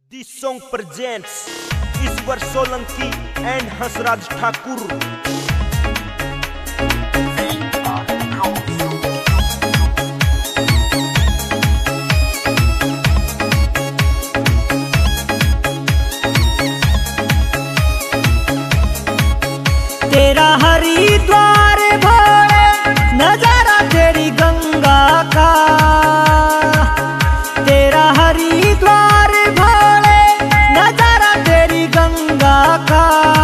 This song presents Iswar Solanki and Hasraj Thakur. तेरा हरिद्वार भोले नजारा तेरी गंगा का, तेरा हरिद्वार भोले नजारा तेरी गंगा का।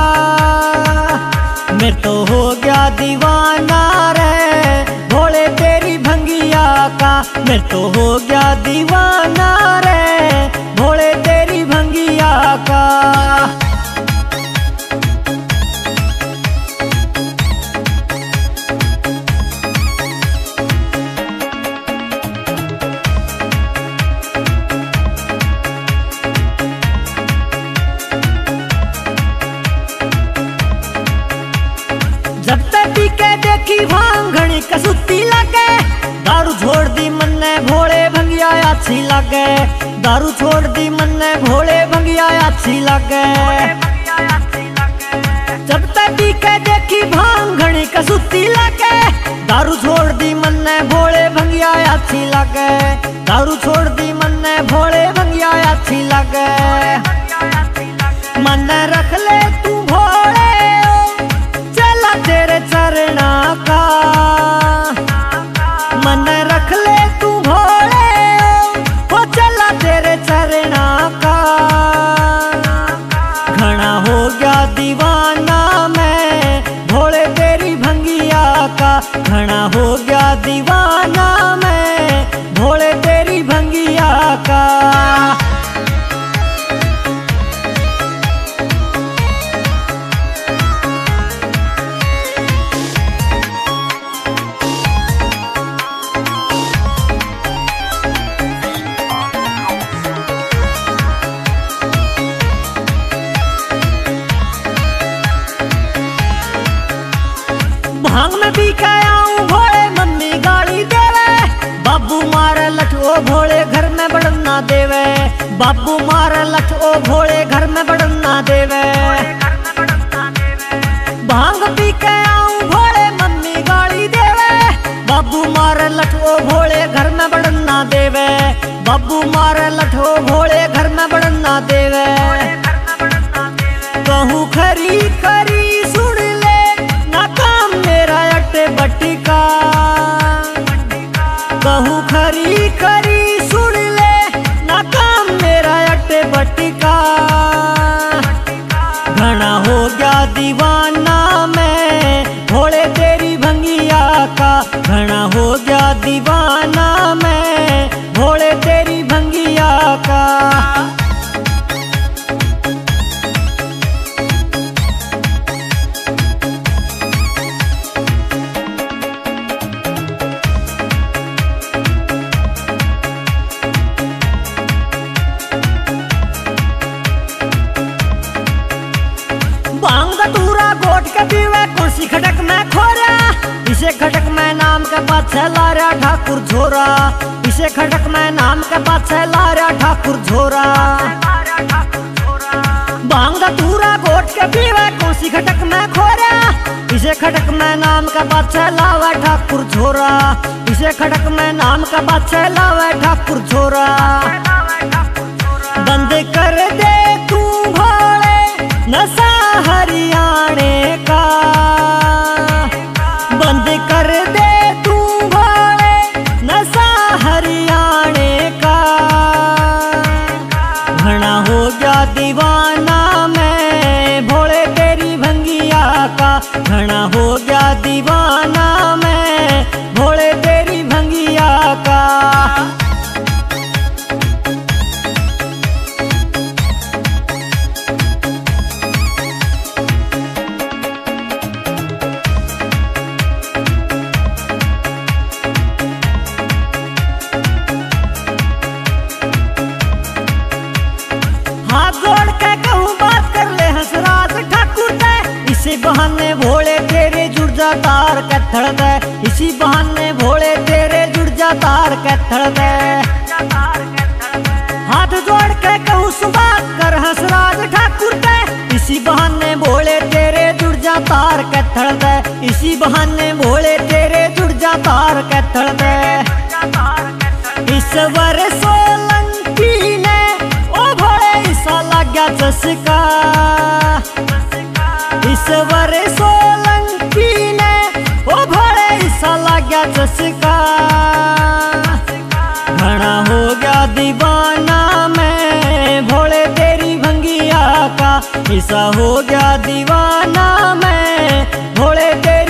मैं तो हो गया दीवाना रे भोले तेरी भंगिया का, मैं तो हो गया दीवाना रे भोले तेरी भंगिया का। जब तक पी के देखी भांगणी कसुती लगे, दारू छोड़ दी मन्ने भोले भंगिया अच्छी लगे, दारू छोड़ दी मन्ने भोले भंगिया अच्छी लगे। जब तक पी के देखी भांगणी कसुती लगे, दारू छोड़ दी मन्ने भोले भंगिया अच्छी लगे, दारू छोड़ दी मन्ने भोले भंगिया अच्छी लगे। मन रख ले तू भोले तेरे चरणा का, मन रख ले तू भोले हो चला तेरे चरणा का। घना हो गया दीवाना मैं भोले तेरी भंगिया का, घना हो गया दीवाना मैं भोले तेरी भंगिया का। भांग में पी के आऊं भोले मम्मी गाली देवे, बाबू मारे लठ ओ भोले घर में बढ़ना देवे, बाबू मारे लठ ओ भोले घर में बढ़ना देवे। भांग पी के आऊं भोले मम्मी गाली देवे, बाबू मारे लठ ओ भोले घर में बढ़ना देवे, बाबू मारे लठ ओ भोले घर में बढ़ना देवे। कहूँ खरी खरी सुन ले ना काम मेरा अट्टे बट्टी का, कहूँ खरी खरी सुन ले ना काम मेरा अट्टे बट्टी का। घना हो गया दीवाना मैं भोले तेरी भंगिया का, घना हो गया दीवाना मैं भोले तेरी भंगिया का। भांग धतूरा गोट के पीवे कुर्सी खटक में खोरा, इसे खटक में नाम के पाछे लारा ठाकुर झोरा, इसे खटक में नाम के पाछे लारा ठाकुर झोरा। भांग धतूरा गोट के पीवे कुर्सी खटक में खोरा, इसे खटक में नाम के पाछे लावा ठाकुर झोरा, इसे खटक में नाम के पाछे लावा ठाकुर झोरा। बंद कर दे तू भोले नशा हरियाणे का, बंद कर दे तू भोले नशा हरियाणे का। घना हो गया दीवाना मैं भोले तेरी भंगिया का, घना हो गया दीवाना मैं भोले तेरी भंगिया का। हाथ जोड़ के कहूँ बात कर ले हंसराज ठाकुर दे, इसी बहाने भोले तेरे जुड़ जा तार के थड़ दे, इसी बहाने भोले तेरे जुड़ जा तार के थड़ दे। हाथ जोड़ के कहूँ सुबह इसी बहाने भोले तेरे जुड़ जा तार के तल पे। ईश्वर सोलंकी ने ओ भोले ईसा लग गया चस्का। ईश्वर सोलंकी ने ओ भोले ईसा लग गया चस्का। घना हो गया दीवाना मैं भोले तेरी भंगिया का। ईसा हो गया दीवाना मैं भोले तेरी